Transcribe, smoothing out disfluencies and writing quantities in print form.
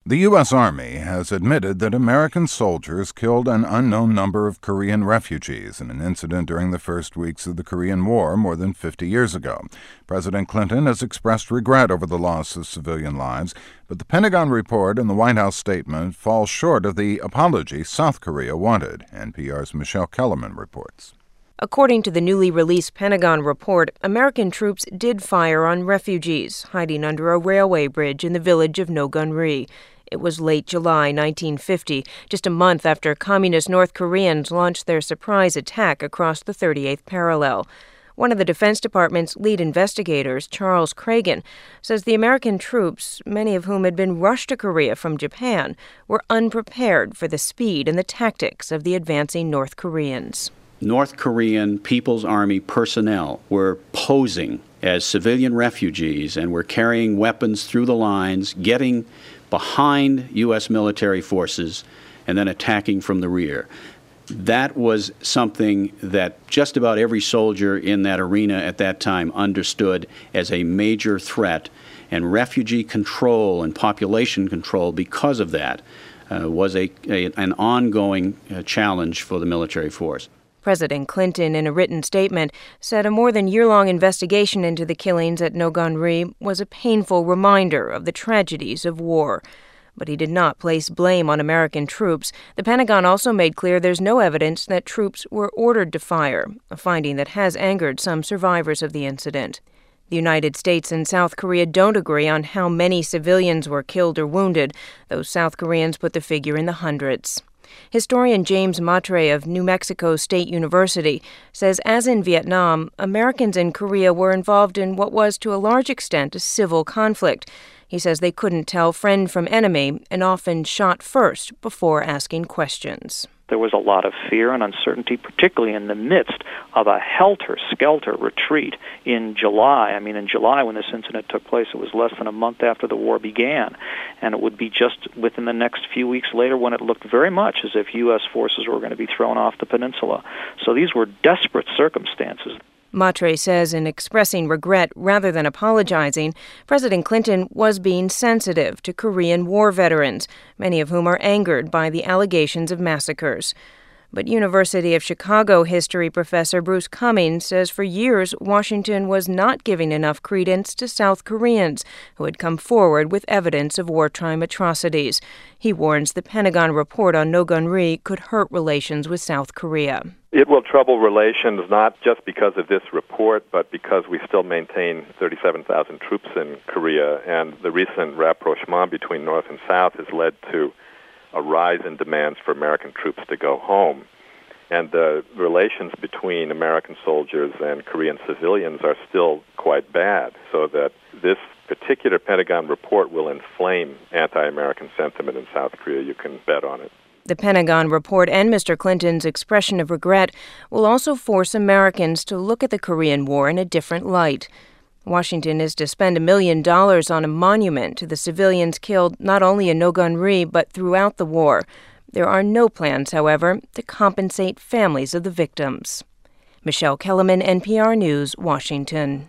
The U.S. Army has admitted that American soldiers killed an unknown number of Korean refugees in an incident during the first weeks of the Korean War more than 50 years ago. President Clinton has expressed regret over the loss of civilian lives, but the Pentagon report and the White House statement fall short of the apology South Korea wanted. NPR's Michelle Kellerman reports. According to the newly released Pentagon report, American troops did fire on refugees hiding under a railway bridge in the village of Nogunri. It was late July 1950, just a month after communist North Koreans launched their surprise attack across the 38th parallel. One of the Defense Department's lead investigators, Charles Cragen, says the American troops, many of whom had been rushed to Korea from Japan, were unprepared for the speed and the tactics of the advancing North Koreans. North Korean People's Army personnel were posing as civilian refugees and were carrying weapons through the lines, getting behind U.S. military forces, and then attacking from the rear. That was something that just about every soldier in that arena at that time understood as a major threat, and refugee control and population control because of that was an ongoing challenge for the military force. President Clinton, in a written statement, said a more than year-long investigation into the killings at Nogunri was a painful reminder of the tragedies of war. But he did not place blame on American troops. The Pentagon also made clear there's no evidence that troops were ordered to fire, a finding that has angered some survivors of the incident. The United States and South Korea don't agree on how many civilians were killed or wounded, though South Koreans put the figure in the hundreds. Historian James Matre of New Mexico State University says, as in Vietnam, Americans in Korea were involved in what was to a large extent a civil conflict. He says they couldn't tell friend from enemy and often shot first before asking questions. There was a lot of fear and uncertainty, particularly in the midst of a helter-skelter retreat in July. In July when this incident took place, it was less than a month after the war began. And it would be just within the next few weeks later when it looked very much as if U.S. forces were going to be thrown off the peninsula. So these were desperate circumstances. Matre says in expressing regret rather than apologizing, President Clinton was being sensitive to Korean War veterans, many of whom are angered by the allegations of massacres. But University of Chicago history professor Bruce Cummings says for years Washington was not giving enough credence to South Koreans who had come forward with evidence of wartime atrocities. He warns the Pentagon report on Nogunri could hurt relations with South Korea. It will trouble relations not just because of this report, but because we still maintain 37,000 troops in Korea, and the recent rapprochement between North and South has led to a rise in demands for American troops to go home. And the relations between American soldiers and Korean civilians are still quite bad, so that this particular Pentagon report will inflame anti-American sentiment in South Korea. You can bet on it. The Pentagon report and Mr. Clinton's expression of regret will also force Americans to look at the Korean War in a different light. Washington is to spend $1 million on a monument to the civilians killed not only in Nogunri but throughout the war. There are no plans, however, to compensate families of the victims. Michelle Kellerman, NPR News, Washington.